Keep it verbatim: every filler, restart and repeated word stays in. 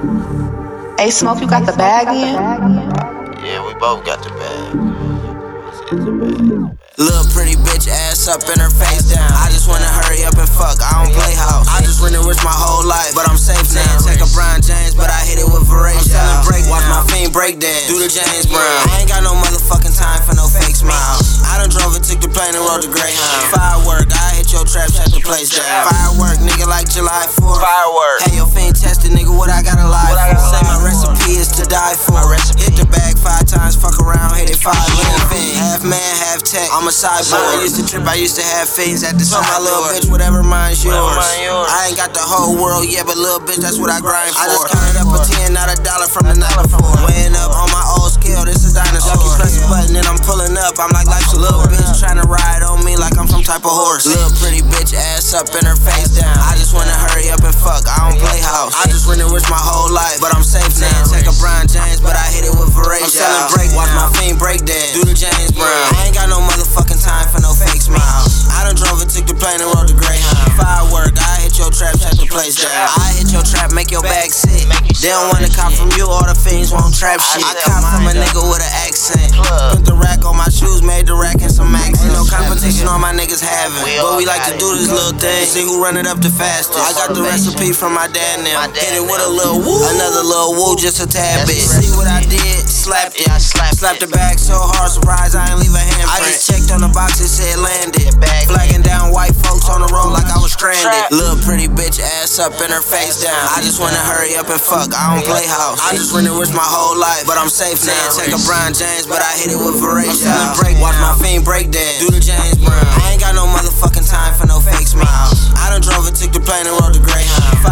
Hey, Smoke, you got the bag in? Yeah, we both got the bag. Little pretty bitch ass up and her face down. I just wanna hurry up and fuck, I don't play house. I just went and risked my whole life, but I'm safe now. Take a Brian James, but I hit it with Voracious. I'm selling break, watch my fiend break dance. Do the James Brown. I ain't got no motherfucking time for no fake smile. I done drove and took the plane and rode the Greyhound. Firework, I hit your trap, shut the place down. Firework, nigga, like July fourth. Firework. Hey, your fiend tested, nigga, what I gotta lie for? Say my recipe is to die for. Hit the bag five times, fuck around, hit it five million. Half man, half tech. I'm a cyborg. I used to trip, I used to have fiends at the side. My little bitch, whatever mine's yours. I ain't got the whole world yet, but little bitch, that's what I grind for. I just counted up a ten, not a dollar from the night before. Weighing up on my old scale, this is dinosaur. Lucky press a button and I'm pulling up. I'm like life's a little bitch trying to ride on me like I'm some type of horse. Little pretty bitch ass up and her face down. I just wanna hurry up and fuck, I don't play house. I just went and risked my whole life, but I'm safe now. Take a Brian James, but I hit it with Voracious. I'm selling break, watch my fiend break dance. Do the James Brown. I ain't got no motherfucking time for no fake smile. I done drove and took the plane and rode the Greyhound. Firework, I hit your trap, shut the place down. I hit your trap, make your bag sick. They don't wanna cop from you, all the fiends won't trap shit. I cop from a nigga with an accent. Put the rack on my shoes, made the rack and some accent. No competition all my niggas having, but we like to do this little thing. See who run it up the fastest. I got the recipe from my dad now. Hit it with a little woo, another little woo, just a tad bit. See what I did? Slapped it. Slapped the bag so hard, surprised I ain't leave a handprint. I just checked on the box, it said landed. Flagging down white folks on the road like I was stranded. Little pretty bitch ass up and her face down. I just wanna hurry up and fuck, I don't play house. I just went and risked my whole life, but I'm safe now. Take a Brian James, but I hit it with Voracious. I'm selling break, watch my fiend break dance. Do the James Brown. I ain't got no motherfucking time for no fake smile. I done drove and took the plane and rode the Greyhound.